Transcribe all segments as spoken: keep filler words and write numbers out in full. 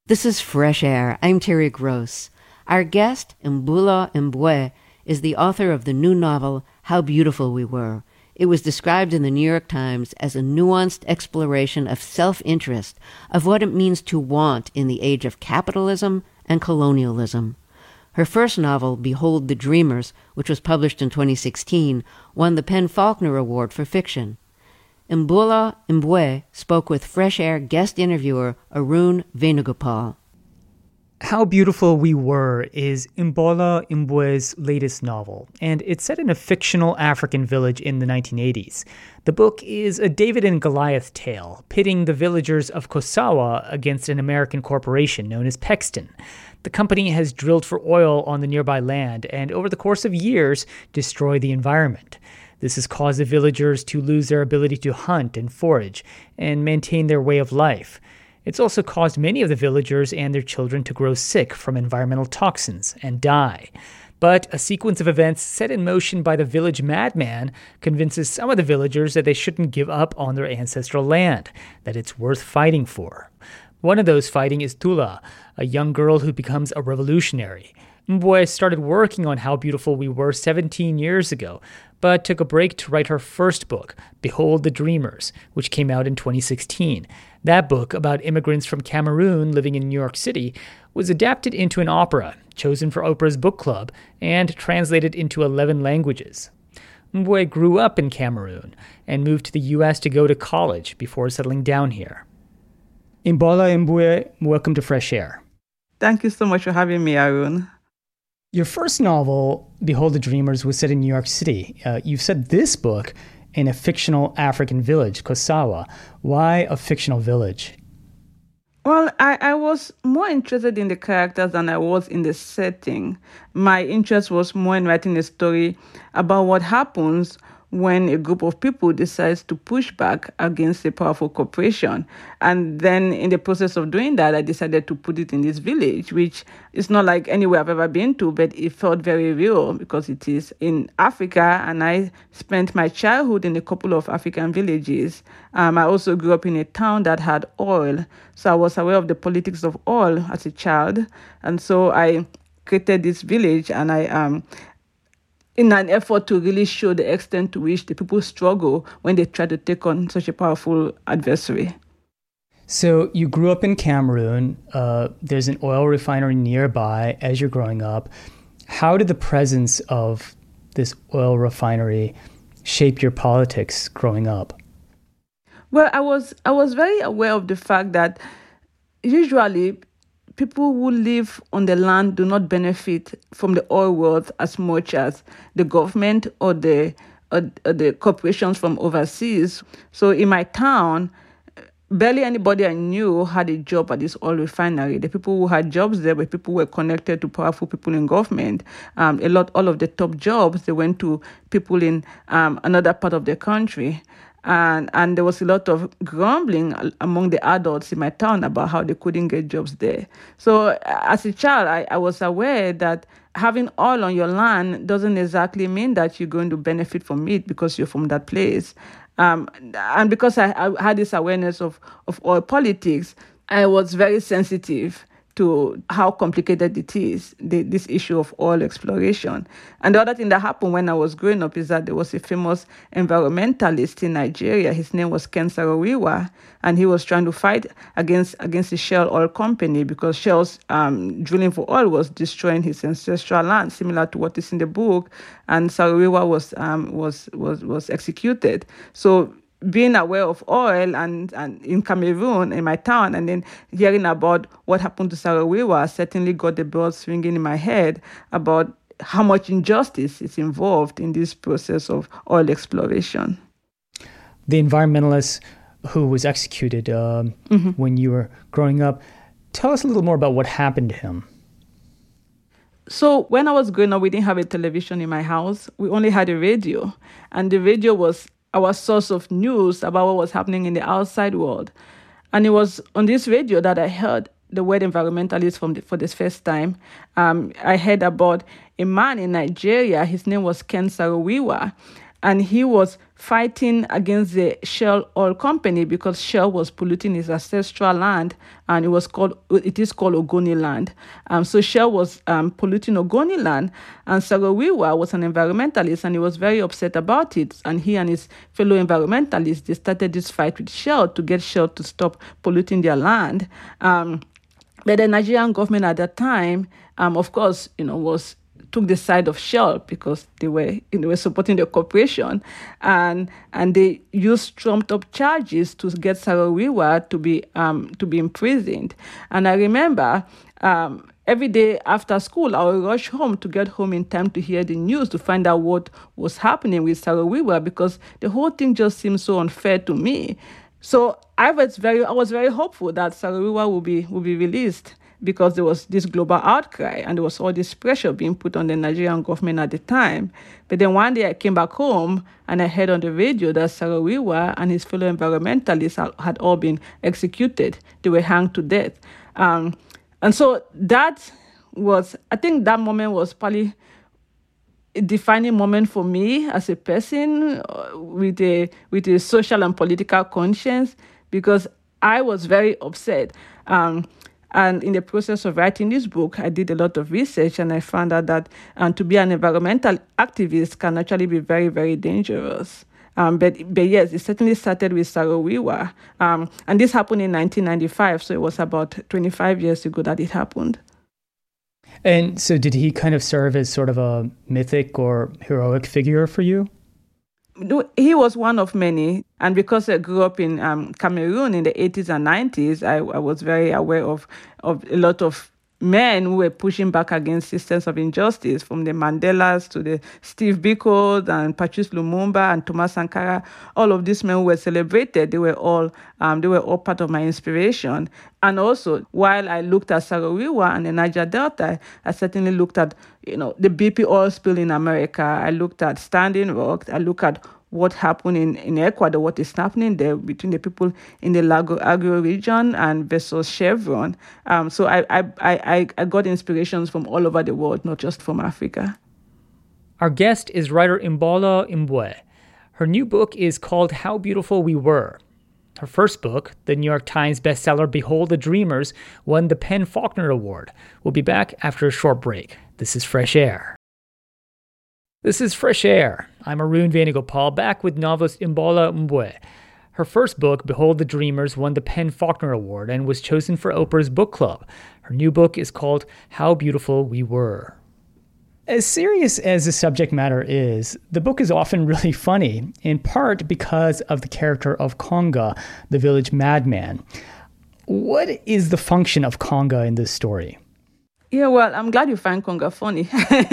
This is Fresh Air. I'm Terry Gross. Our guest, Mbula Mbue, is the author of the new novel, How Beautiful We Were. It was described in the New York Times as a nuanced exploration of self-interest, of what it means to want in the age of capitalism and colonialism. Her first novel, Behold the Dreamers, which was published in twenty sixteen, won the PEN/Faulkner Award for fiction. Mbula Mbue spoke with Fresh Air guest interviewer Arun Venugopal. How Beautiful We Were is Mbula Mbue's latest novel, and it's set in a fictional African village in the nineteen eighties. The book is a David and Goliath tale, pitting the villagers of Kosawa against an American corporation known as Pexton. The company has drilled for oil on the nearby land and, over the course of years, destroyed the environment. This has caused the villagers to lose their ability to hunt and forage and maintain their way of life. It's also caused many of the villagers and their children to grow sick from environmental toxins and die. But a sequence of events set in motion by the village madman convinces some of the villagers that they shouldn't give up on their ancestral land, that it's worth fighting for. One of those fighting is Tula, a young girl who becomes a revolutionary. Mbue started working on How Beautiful We Were seventeen years ago, but took a break to write her first book, Behold the Dreamers, which came out in twenty sixteen. That book, about immigrants from Cameroon living in New York City, was adapted into an opera, chosen for Oprah's book club, and translated into eleven languages. Mbue grew up in Cameroon and moved to the U S to go to college before settling down here. Mbula Mbue, welcome to Fresh Air. Thank you so much for having me, Arun. Your first novel, Behold the Dreamers, was set in New York City. Uh, you've set this book in a fictional African village, Kosawa. Why a fictional village? Well, I, I was more interested in the characters than I was in the setting. My interest was more in writing a story about what happens when a group of people decides to push back against a powerful corporation. And then in the process of doing that, I decided to put it in this village, which is not like anywhere I've ever been to, but it felt very real because it is in Africa. And I spent my childhood in a couple of African villages. Um, I also grew up in a town that had oil. So I was aware of the politics of oil as a child. And so I created this village, and I um in an effort to really show the extent to which the people struggle when they try to take on such a powerful adversary. So you grew up in Cameroon. Uh, there's an oil refinery nearby as you're growing up. How did the presence of this oil refinery shape your politics growing up? Well, I was I was very aware of the fact that usually people who live on the land do not benefit from the oil wealth as much as the government or the or, or the corporations from overseas. So in my town, barely anybody I knew had a job at this oil refinery. The people who had jobs there were people who were connected to powerful people in government. Um, a lot, all of the top jobs, they went to people in um, another part of the country. And and there was a lot of grumbling among the adults in my town about how they couldn't get jobs there. So as a child, I, I was aware that having oil on your land doesn't exactly mean that you're going to benefit from it because you're from that place. Um, and because I, I had this awareness of, of oil politics, I was very sensitive to how complicated it is, the, this issue of oil exploration. And the other thing that happened when I was growing up is that there was a famous environmentalist in Nigeria. His name was Ken Saro-Wiwa, and he was trying to fight against against the Shell Oil Company because Shell's um, drilling for oil was destroying his ancestral land, similar to what is in the book. And Saro-Wiwa was um, was was was executed. So being aware of oil and, and in Cameroon, in my town, and then hearing about what happened to Saro-Wiwa certainly got the bells swinging in my head about how much injustice is involved in this process of oil exploration. The environmentalist who was executed uh, mm-hmm. when you were growing up, tell us a little more about what happened to him. So when I was growing up, we didn't have a television in my house. We only had a radio, and the radio was our source of news about what was happening in the outside world. And it was on this radio that I heard the word environmentalist from the, for the first time. Um, I heard about a man in Nigeria. His name was Ken Saro-Wiwa. and he was fighting against the Shell Oil Company because Shell was polluting his ancestral land, and it was called it is called Ogoni land. Um, so Shell was um, polluting Ogoni land, and Saro-Wiwa was an environmentalist, and he was very upset about it. And he and his fellow environmentalists, they started this fight with Shell to get Shell to stop polluting their land. Um, but the Nigerian government at that time, um, of course, you know, was took the side of Shell because they were they were supporting the corporation, and and they used trumped up charges to get Saro-Wiwa to be um to be imprisoned. And I remember um every day after school I would rush home to get home in time to hear the news, to find out what was happening with Saro-Wiwa, because the whole thing just seemed so unfair to me. So I was very I was very hopeful that Saro-Wiwa would be would be released, because there was this global outcry and there was all this pressure being put on the Nigerian government at the time. But then one day I came back home and I heard on the radio that Saro-Wiwa and his fellow environmentalists had all been executed. They were hanged to death. Um, and so that was, I think that moment was probably a defining moment for me as a person uh, with a with a social and political conscience, because I was very upset. Um, And in the process of writing this book, I did a lot of research, and I found out that um, to be an environmental activist can actually be very, very dangerous. Um, but, but yes, it certainly started with Saro-Wiwa. Um, and this happened in nineteen ninety-five, so it was about twenty-five years ago that it happened. And so did he kind of serve as sort of a mythic or heroic figure for you? He was one of many. And because I grew up in um, Cameroon in the eighties and nineties, I, I was very aware of, of a lot of men who were pushing back against systems of injustice, from the Mandelas to the Steve Biko and Patrice Lumumba and Thomas Sankara. All of these men who were celebrated, they were all um, they were all part of my inspiration. And also, while I looked at Saro-Wiwa and the Niger Delta, I certainly looked at, you know, the B P oil spill in America. I looked at Standing Rock. I looked at what happened in, in Ecuador, what is happening there between the people in the Lago Agrio region and versus Chevron. Um, so I, I, I, I got inspirations from all over the world, not just from Africa. Our guest is writer Imbola Mbue. Her new book is called How Beautiful We Were. Her first book, the New York Times bestseller Behold the Dreamers, won the PEN/Faulkner Award. We'll be back after a short break. This is Fresh Air. This is Fresh Air. I'm Arun Venugopal, back with novelist Imbola Mbue. Her first book, Behold the Dreamers, won the PEN/Faulkner Award and was chosen for Oprah's book club. Her new book is called How Beautiful We Were. As serious as the subject matter is, the book is often really funny, in part because of the character of Konga, the village madman. What is the function of Konga in this story? Yeah, well, I'm glad you find Konga funny.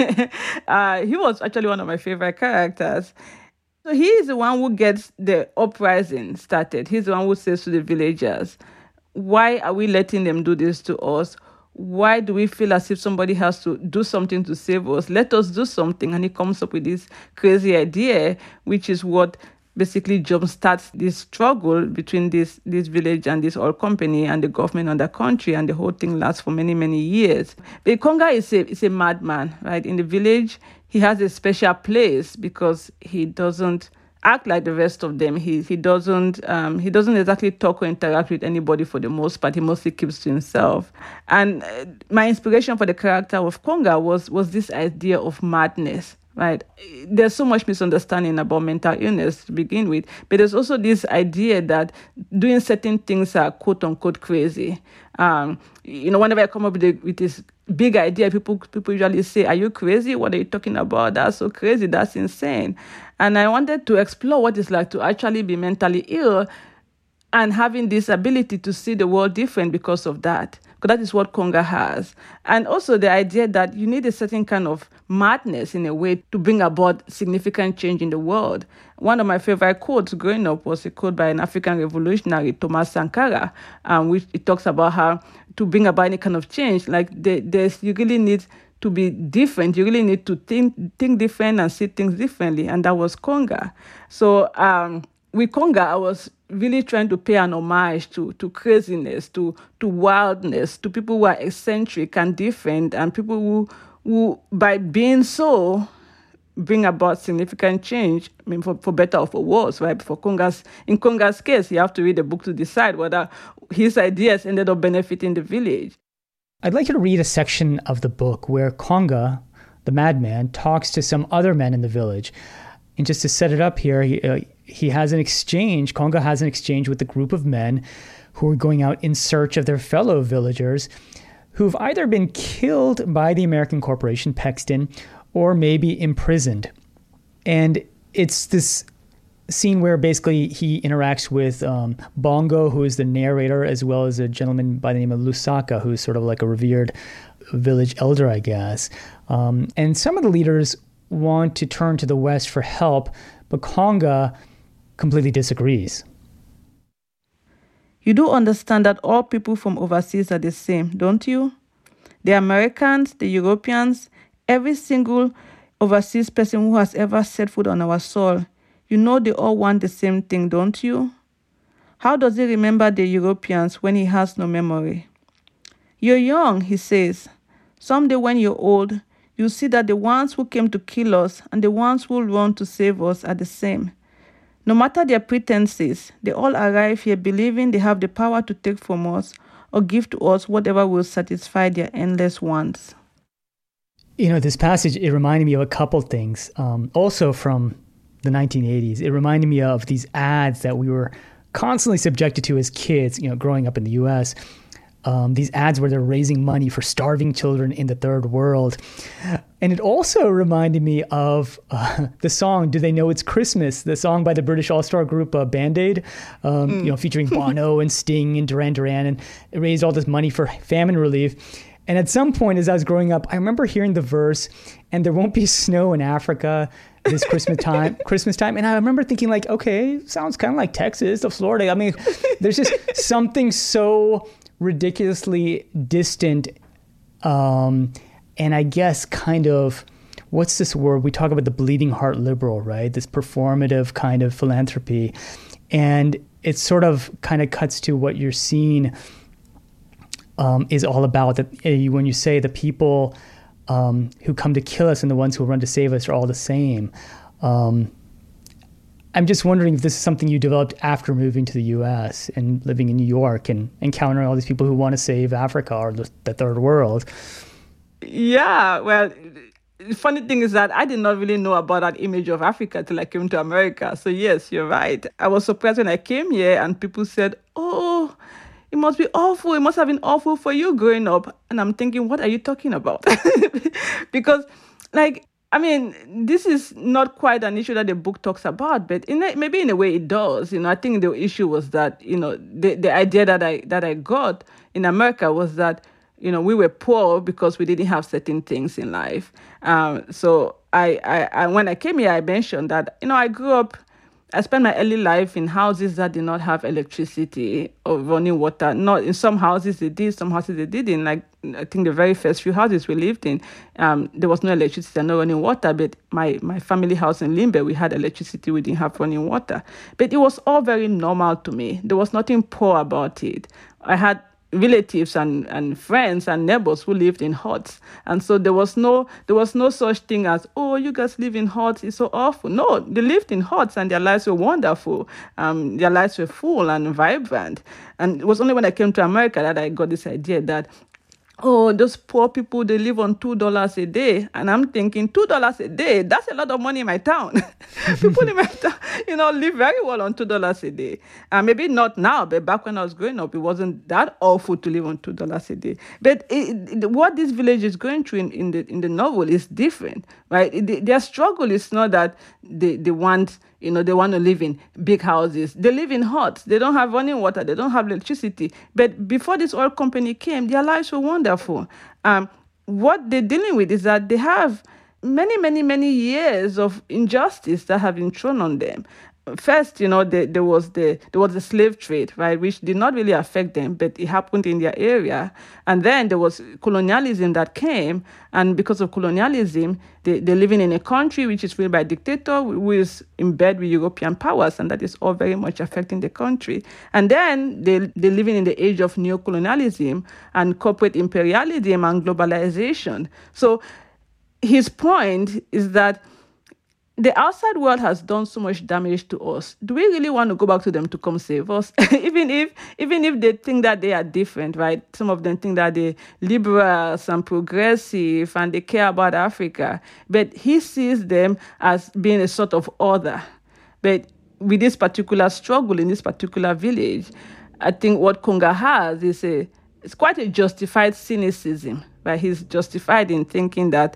uh, he was actually one of my favorite characters. So he is the one who gets the uprising started. He's the one who says to the villagers, why are we letting them do this to us? Why do we feel as if somebody has to do something to save us? Let us do something. And he comes up with this crazy idea, which is what basically jumpstarts this struggle between this this village and this oil company and the government and the country, and the whole thing lasts for many, many years. But Konga is a, is a madman, right? In the village, he has a special place because he doesn't act like the rest of them. He he doesn't um, he doesn't exactly talk or interact with anybody for the most part. He mostly keeps to himself. And uh, my inspiration for the character of Konga was was this idea of madness. Right. There's so much misunderstanding about mental illness to begin with, but there's also this idea that doing certain things are quote unquote crazy. Um, you know, whenever I come up with, a, with this big idea, people people usually say, "Are you crazy? What are you talking about? That's so crazy. That's insane." And I wanted to explore what it's like to actually be mentally ill and having this ability to see the world different because of that. Because that is what Konga has. And also the idea that you need a certain kind of madness in a way to bring about significant change in the world. One of my favorite quotes growing up was a quote by an African revolutionary, Thomas Sankara, um, which it talks about how to bring about any kind of change, like there, there's, you really need to be different. You really need to think think different and see things differently. And that was Konga. So um, with Konga, I was really trying to pay an homage to to craziness, to to wildness, to people who are eccentric and different, and people who who by being so bring about significant change, I mean, for, for better or for worse, right? For Konga's, in Konga's case, you have to read the book to decide whether his ideas ended up benefiting the village. I'd like you to read a section of the book where Konga, the madman, talks to some other men in the village. And just to set it up here, he, uh, he has an exchange, Konga has an exchange with a group of men who are going out in search of their fellow villagers who've either been killed by the American corporation, Pexton, or maybe imprisoned. And it's this scene where basically he interacts with um, Bongo, who is the narrator, as well as a gentleman by the name of Lusaka, who's sort of like a revered village elder, I guess. Um, and some of the leaders want to turn to the West for help, but Konga completely disagrees. You do understand that all people from overseas are the same, don't you? The Americans, the Europeans, every single overseas person who has ever set foot on our soil, you know they all want the same thing, don't you? How does he remember the Europeans when he has no memory? You're young, he says. Someday when you're old, you'll see that the ones who came to kill us and the ones who run to save us are the same. No matter their pretenses, they all arrive here believing they have the power to take from us or give to us whatever will satisfy their endless wants. You know, this passage, it reminded me of a couple things. Um, also from the nineteen eighties, it reminded me of these ads that we were constantly subjected to as kids, you know, growing up in the U S, um, these ads where they're raising money for starving children in the third world. And it also reminded me of uh, the song, Do They Know It's Christmas? The song by the British all-star group uh, Band-Aid, um, mm. you know, featuring Bono and Sting and Duran Duran, and it raised all this money for famine relief. And at some point as I was growing up, I remember hearing the verse, and there won't be snow in Africa this Christmas time, Christmas time. And I remember thinking like, okay, sounds kind of like Texas or Florida. I mean, there's just something so ridiculously distant. Um, and I guess kind of, what's this word? We talk about the bleeding heart liberal, right? This performative kind of philanthropy. And it sort of kind of cuts to what you're seeing um, is all about. That uh, when you say the people um, who come to kill us and the ones who run to save us are all the same. Um, I'm just wondering if this is something you developed after moving to the U S and living in New York and encountering all these people who want to save Africa or the, the third world. Yeah, well, the funny thing is that I did not really know about that image of Africa till I came to America. So yes, you're right. I was surprised when I came here and people said, oh, it must be awful. It must have been awful for you growing up. And I'm thinking, what are you talking about? Because, like, I mean, this is not quite an issue that the book talks about, but in a, maybe in a way it does. You know, I think the issue was that, you know, the, the idea that I that I got in America was that, you know, we were poor because we didn't have certain things in life. Um, so I, I, I, when I came here, I mentioned that, you know, I grew up, I spent my early life in houses that did not have electricity or running water. Not in some houses they did, some houses they didn't. Like I think the very first few houses we lived in, um, there was no electricity and no running water. But my, my family house in Limbe, we had electricity, we didn't have running water. But it was all very normal to me. There was nothing poor about it. I had relatives and, and friends and neighbors who lived in huts. And so there was no there was no such thing as, oh, you guys live in huts, it's so awful. No, they lived in huts and their lives were wonderful. Um, their lives were full and vibrant. And it was only when I came to America that I got this idea that, oh, those poor people, they live on two dollars a day. And I'm thinking, two dollars a day, that's a lot of money in my town. People in my town, you know, live very well on two dollars a day. And maybe not now, but back when I was growing up, it wasn't that awful to live on two dollars a day. But it, it, what this village is going through in, in, the, in the novel is different, right? It, their struggle is not that they, they want... You know, they want to live in big houses. They live in huts. They don't have running water. They don't have electricity. But before this oil company came, their lives were wonderful. Um, what they're dealing with is that they have many, many, many years of injustice that have been thrown on them. First, you know, the, there was the there was the slave trade, right, which did not really affect them, but it happened in their area. And then there was colonialism that came, and because of colonialism, they, they're living in a country which is ruled by a dictator who is in bed with European powers, and that is all very much affecting the country. And then they, they're living in the age of neocolonialism and corporate imperialism and globalization. So his point is that the outside world has done so much damage to us. Do we really want to go back to them to come save us? even if even if they think that they are different, right? Some of them think that they're liberals and progressive and they care about Africa. But he sees them as being a sort of other. But with this particular struggle in this particular village, I think what Kunga has is a it's quite a justified cynicism, right? He's justified in thinking that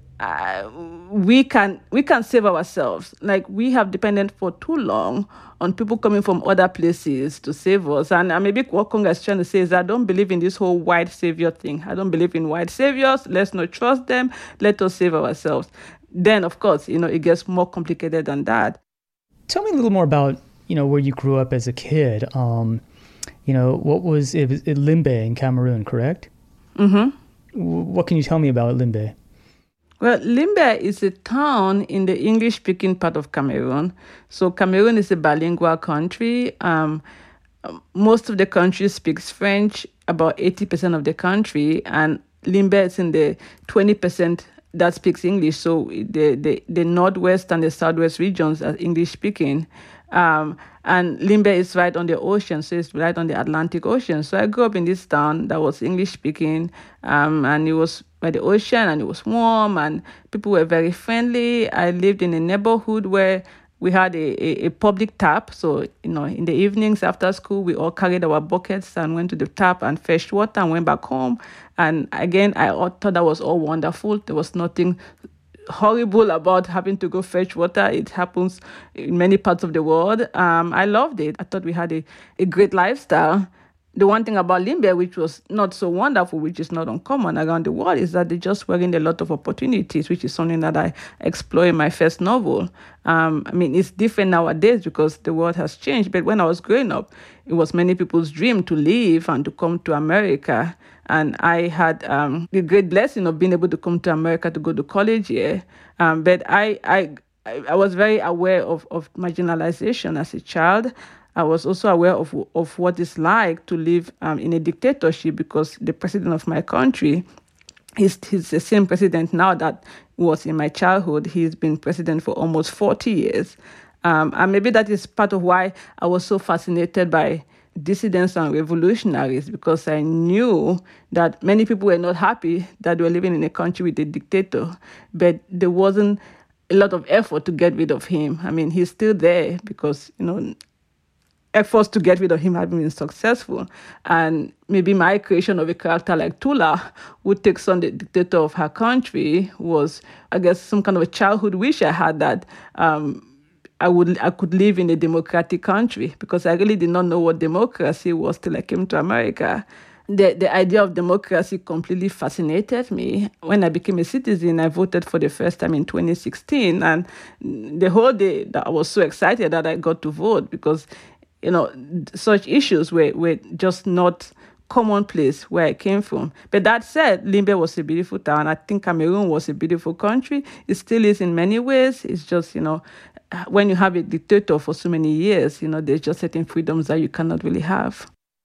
Uh, we can we can save ourselves. Like, we have depended for too long on people coming from other places to save us. And uh, maybe what Congress is trying to say is that I don't believe in this whole white savior thing. I don't believe in white saviors. Let's not trust them. Let us save ourselves. Then, of course, you know, it gets more complicated than that. Tell me a little more about, you know, where you grew up as a kid. Um, you know, what was it? Was it Limbe in Cameroon, correct? Mm-hmm. What can you tell me about Limbe? Well, Limbe is a town in the English-speaking part of Cameroon. So Cameroon is a bilingual country. Um, most of the country speaks French, about eighty percent of the country, and Limbe is in the twenty percent that speaks English. So the, the, the northwest and the southwest regions are English-speaking. Um, and Limbe is right on the ocean, so it's right on the Atlantic Ocean. So I grew up in this town that was English-speaking, um, and it was by the ocean, and it was warm, and people were very friendly. I lived in a neighborhood where we had a, a, a public tap. So, you know, in the evenings after school, we all carried our buckets and went to the tap and fetched water and went back home. And again, I thought that was all wonderful. There was nothing horrible about having to go fetch water. It happens in many parts of the world. Um, I loved it. I thought we had a, a great lifestyle. The one thing about Limbe, which was not so wonderful, which is not uncommon around the world, is that they just were in a lot of opportunities, which is something that I explore in my first novel. Um, I mean, it's different nowadays because the world has changed. But when I was growing up, it was many people's dream to leave and to come to America. And I had um, the great blessing of being able to come to America to go to college here. Um, but I, I, I was very aware of, of marginalization as a child. I was also aware of of what it's like to live um, in a dictatorship, because the president of my country, he's, he's the same president now that was in my childhood. He's been president for almost forty years. Um, and maybe that is part of why I was so fascinated by dissidents and revolutionaries, because I knew that many people were not happy that they were living in a country with a dictator, but there wasn't a lot of effort to get rid of him. I mean, he's still there because, you know, efforts to get rid of him have been successful. And maybe my creation of a character like Tula, who takes on the dictator of her country, was, I guess, some kind of a childhood wish I had that um, I would I could live in a democratic country, because I really did not know what democracy was till I came to America. The, the idea of democracy completely fascinated me. When I became a citizen, I voted for the first time in twenty sixteen. And the whole day that I was so excited that I got to vote, because you know, such issues were, were just not commonplace where I came from. But that said, Limbe was a beautiful town. I think Cameroon was a beautiful country. It still is in many ways. It's just, you know, when you have a dictator for so many years, you know, there's just certain freedoms that you cannot really have.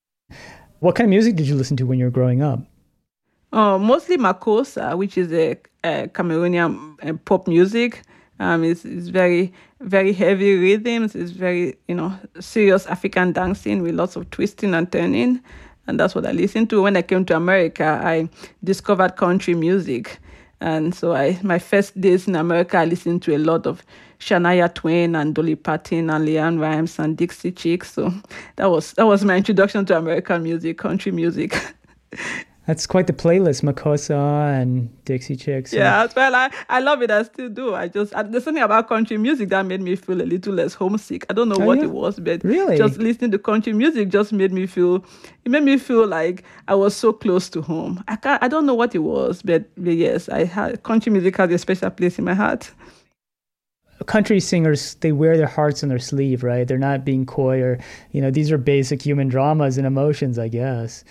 What kind of music did you listen to when you were growing up? Uh, mostly Makossa, which is a, a Cameroonian uh, pop music. Um, it's, it's very, very heavy rhythms. It's very, you know, serious African dancing with lots of twisting and turning. And that's what I listened to. When I came to America, I discovered country music. And so I, my first days in America, I listened to a lot of Shania Twain and Dolly Parton and LeAnn Rimes and Dixie Chicks. So that was, that was my introduction to American music, country music. That's quite the playlist, Makossa and Dixie Chicks. Yeah, well, I, I love it. I still do. I just I, there's something about country music that made me feel a little less homesick. I don't know oh, what yeah? it was, but really? just listening to country music just made me feel. It made me feel like I was so close to home. I can't, I don't know what it was, but, but yes, I had country music has a special place in my heart. Country singers, they wear their hearts on their sleeve, right? They're not being coy, or, you know, these are basic human dramas and emotions, I guess. Yeah,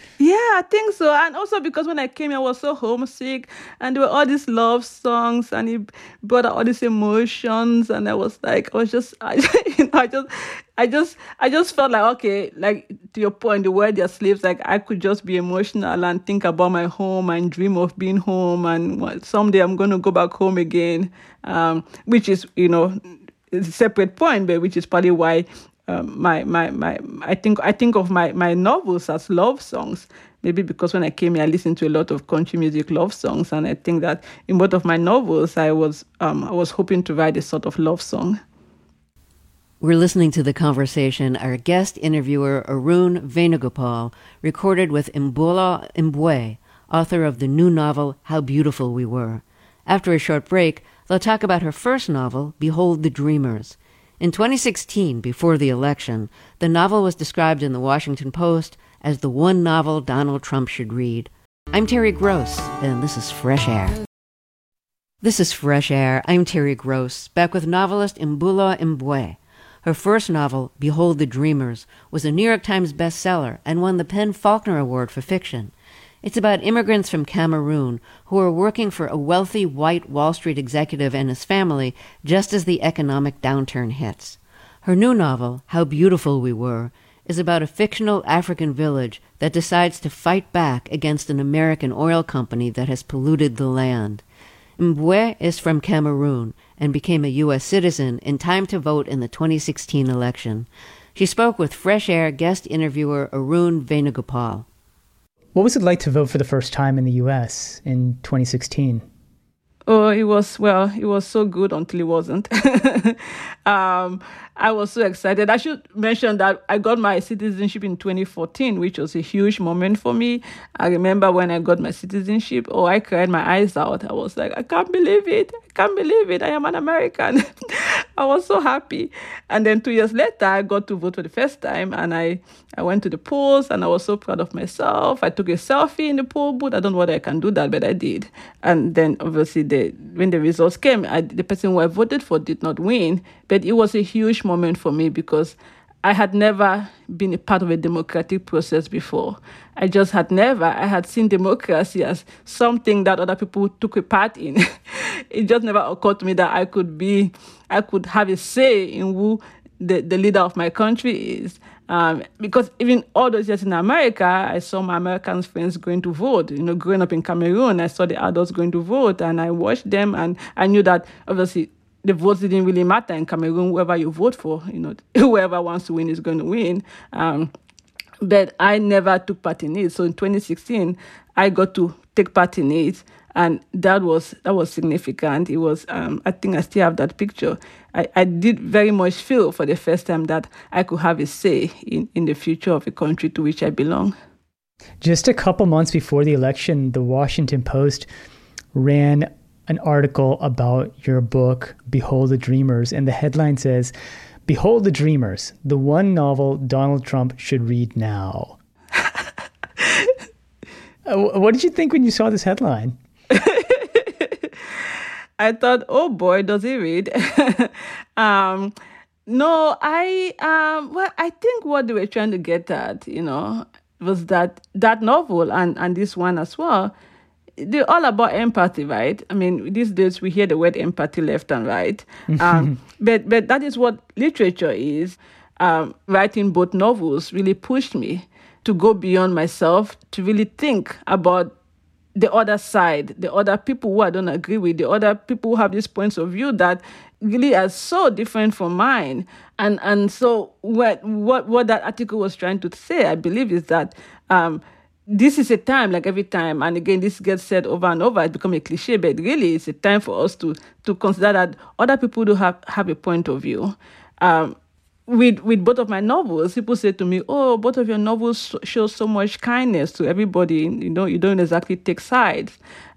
I think so. And also because when I came here, I was so homesick, and there were all these love songs, and it brought out all these emotions, and I was like, I was just, I, you know, I just, I just, I just felt like, okay, like to your point, the word they're slaves, like I could just be emotional and think about my home and dream of being home, and well, someday I'm going to go back home again, um, which is, you know, it's a separate point, but which is probably why. Um, my, my, my, I think, I think of my, my novels as love songs, maybe because when I came here, I listened to a lot of country music love songs. And I think that in both of my novels, I was, um, I was hoping to write a sort of love song. We're listening to the conversation our guest interviewer, Arun Venugopal, recorded with Mbola Mbue, author of the new novel, How Beautiful We Were. After a short break, they'll talk about her first novel, Behold the Dreamers. In twenty sixteen, before the election, the novel was described in the Washington Post as the one novel Donald Trump should read. I'm Terry Gross, and this is Fresh Air. This is Fresh Air. I'm Terry Gross, back with novelist Mbola Mbue. Her first novel, Behold the Dreamers, was a New York Times bestseller and won the PEN/Faulkner Award for fiction. It's about immigrants from Cameroon who are working for a wealthy white Wall Street executive and his family just as the economic downturn hits. Her new novel, How Beautiful We Were, is about a fictional African village that decides to fight back against an American oil company that has polluted the land. Mbue is from Cameroon and became a U S citizen in time to vote in the twenty sixteen election. She spoke with Fresh Air guest interviewer Arun Venugopal. What was it like to vote for the first time in the U S in twenty sixteen? Oh, it was, well, it was so good until it wasn't. um, I was so excited. I should mention that I got my citizenship in twenty fourteen, which was a huge moment for me. I remember when I got my citizenship, oh, I cried my eyes out. I was like, I can't believe it. I can't believe it. I am an American. I was so happy. And then two years later, I got to vote for the first time, and I, I went to the polls, and I was so proud of myself. I took a selfie in the poll booth. I don't know whether I can do that, but I did. And then obviously, the, when the results came, I, the person who I voted for did not win, but it was a huge moment for me because I had never been a part of a democratic process before. I just had never. I had seen democracy as something that other people took a part in. It just never occurred to me that I could be, I could have a say in who the, the leader of my country is. Um, because even all those years in America, I saw my American friends going to vote. You know, growing up in Cameroon, I saw the adults going to vote, and I watched them, and I knew that obviously the votes didn't really matter in Cameroon. Whoever you vote for, you know, whoever wants to win is going to win. Um, but I never took part in it. So in twenty sixteen, I got to take part in it, and that was that was significant. It was, um, I think I still have that picture. I, I did very much feel for the first time that I could have a say in, in the future of a country to which I belong. Just a couple months before the election, the Washington Post ran an article about your book, Behold the Dreamers, and the headline says, Behold the Dreamers, the one novel Donald Trump should read now. uh, what did you think when you saw this headline? I thought, oh boy, does he read? um, no, I, um, well, I think what they were trying to get at, you know, was that that novel and, and this one as well, they're all about empathy, right? I mean, these days we hear the word empathy left and right. Um, but but that is what literature is. Um, writing both novels really pushed me to go beyond myself, to really think about the other side, the other people who I don't agree with, the other people who have these points of view that really are so different from mine. And and so what what, what that article was trying to say, I believe, is that um, this is a time, like every time, and again, this gets said over and over, it becomes a cliche, but really it's a time for us to to consider that other people do have, have a point of view. Um, with with both of my novels, people say to me, oh, both of your novels show so much kindness to everybody. You know, you don't exactly take sides.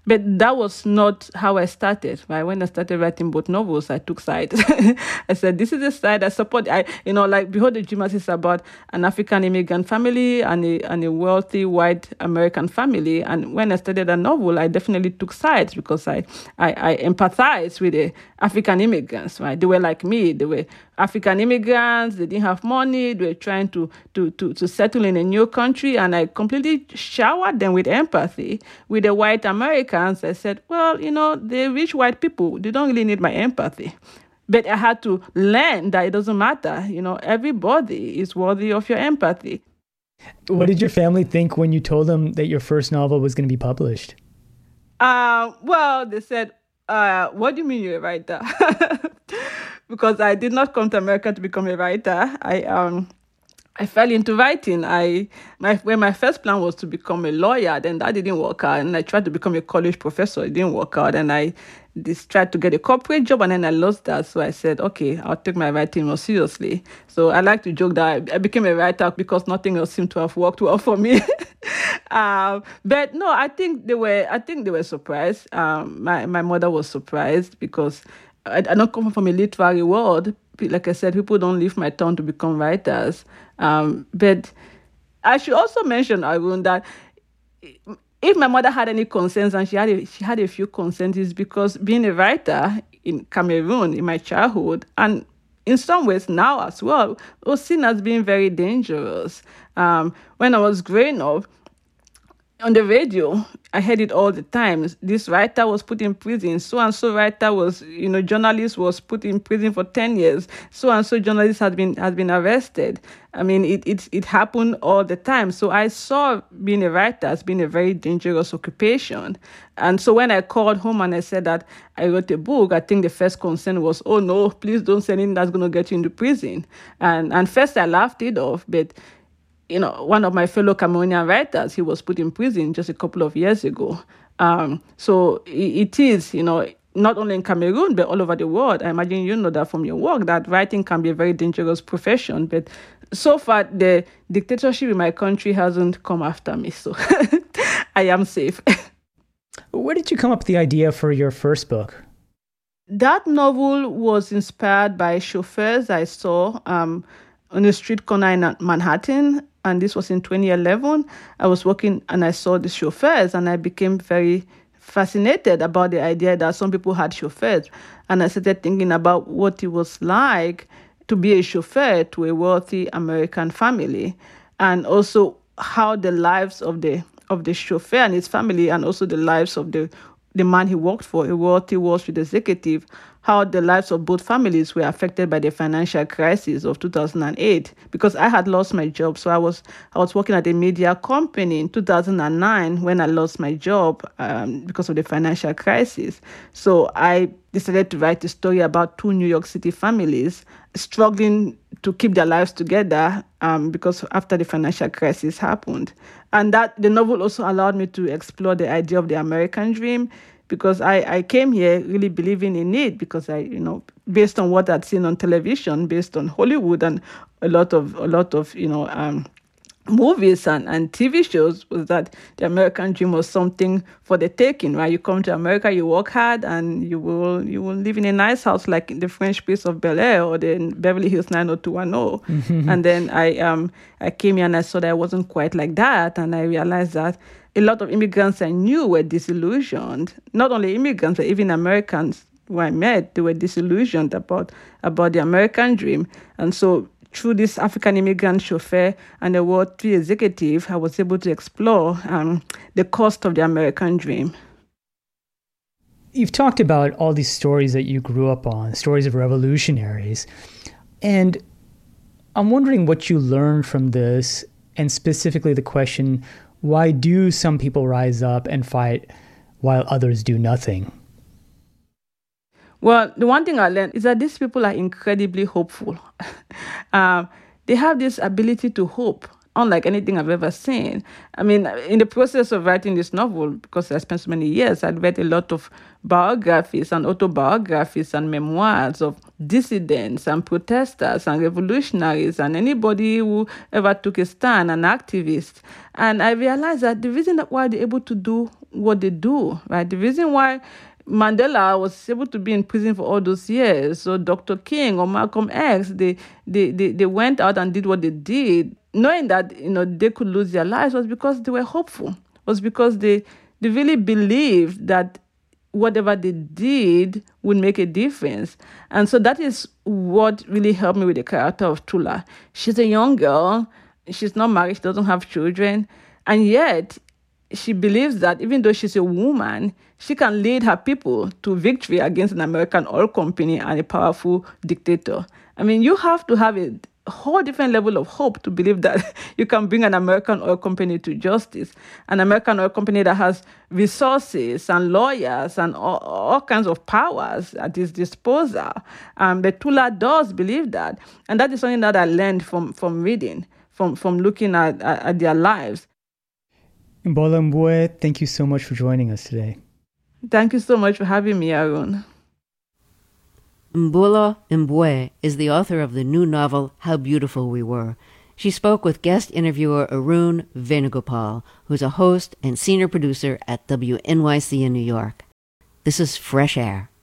But that was not how I started, right? When I started writing both novels, I took sides. I said, this is the side I support. I, you know, like Behold the Dreamers is about an African immigrant family and a, and a wealthy white American family. And when I started a novel, I definitely took sides because I, I, I empathized with the African immigrants, right? They were like me. They were African immigrants. They didn't have money. They were trying to, to, to, to settle in a new country. And I completely showered them with empathy. With the white Americans, I said, well, you know, the rich white people, they don't really need my empathy. But I had to learn that it doesn't matter. You know, everybody is worthy of your empathy. What did your family think when you told them that your first novel was going to be published? Uh, well, they said, uh, what do you mean you're a writer? Because I did not come to America to become a writer. I um. I fell into writing. I my when my first plan was to become a lawyer, then that didn't work out. And I tried to become a college professor. It didn't work out. And I just tried to get a corporate job, and then I lost that. So I said, okay, I'll take my writing more seriously. So I like to joke that I became a writer because nothing else seemed to have worked well for me. um, but no, I think they were. I think they were surprised. Um, my my mother was surprised because I, I don't come from a literary world. Like I said, people don't leave my town to become writers. Um, but I should also mention, Arun, that if my mother had any concerns, and she had a, she had a few concerns, is because being a writer in Cameroon in my childhood, and in some ways now as well, was seen as being very dangerous. Um, when I was growing up, on the radio, I heard it all the time. This writer was put in prison. So-and-so writer was, you know, journalist was put in prison for ten years. So-and-so journalist has been has been arrested. I mean, it, it, it happened all the time. So I saw being a writer as being a very dangerous occupation. And so when I called home and I said that I wrote a book, I think the first concern was, oh, no, please don't say anything that's going to get you into prison. And, and first I laughed it off, but you know, one of my fellow Cameroonian writers, he was put in prison just a couple of years ago. Um, so it, it is, you know, not only in Cameroon, but all over the world. I imagine you know that from your work, that writing can be a very dangerous profession. But so far, the dictatorship in my country hasn't come after me. So I am safe. Where did you come up with the idea for your first book? That novel was inspired by chauffeurs I saw um, on a street corner in Manhattan. And this was in twenty eleven. I was working and I saw the chauffeurs, and I became very fascinated about the idea that some people had chauffeurs. And I started thinking about what it was like to be a chauffeur to a wealthy American family, and also how the lives of the of the chauffeur and his family, and also the lives of the the man he worked for, a wealthy Wall Street executive, how the lives of both families were affected by the financial crisis of two thousand eight. Because I had lost my job, so I was I was working at a media company in two thousand nine when I lost my job um, because of the financial crisis. So I decided to write a story about two New York City families struggling to keep their lives together um, because after the financial crisis happened. And that the novel also allowed me to explore the idea of the American dream, because I, I came here really believing in it, because I, you know, based on what I'd seen on television, based on Hollywood and a lot of, a lot of, you know, um, movies and, and T V shows, was that the American dream was something for the taking, right? You come to America, you work hard, and you will you will live in a nice house like in the French Prince of Bel-Air or the Beverly Hills nine oh two one oh. Mm-hmm. And then I um I came here and I saw that it wasn't quite like that, and I realized that a lot of immigrants I knew were disillusioned. Not only immigrants, but even Americans who I met, they were disillusioned about about the American dream. And so through this African immigrant chauffeur and a wealthy executive, I was able to explore um, the cost of the American dream. You've talked about all these stories that you grew up on, stories of revolutionaries. And I'm wondering what you learned from this, and specifically the question, why do some people rise up and fight while others do nothing? Well, the one thing I learned is that these people are incredibly hopeful. um, they have this ability to hope, unlike anything I've ever seen. I mean, in the process of writing this novel, because I spent so many years, I'd read a lot of biographies and autobiographies and memoirs of dissidents and protesters and revolutionaries and anybody who ever took a stand, an activist. And I realized that the reason that why they're able to do what they do, right? The reason why Mandela was able to be in prison for all those years, so Doctor King or Malcolm X, they, they, they, they went out and did what they did, knowing that, you know, they could lose their lives, was because they were hopeful, was because they, they really believed that whatever they did would make a difference. And so that is what really helped me with the character of Tula. She's a young girl. She's not married. She doesn't have children. And yet, she believes that even though she's a woman, she can lead her people to victory against an American oil company and a powerful dictator. I mean, you have to have a whole different level of hope to believe that you can bring an American oil company to justice, an American oil company that has resources and lawyers and all, all kinds of powers at its disposal. Um, but Tula does believe that. And that is something that I learned from, from reading, from, from looking at, at, at their lives. Mbola Mbue, thank you so much for joining us today. Thank you so much for having me, Arun. Mbula Mbue is the author of the new novel, How Beautiful We Were. She spoke with guest interviewer Arun Venugopal, who's a host and senior producer at W N Y C in New York. This is Fresh Air.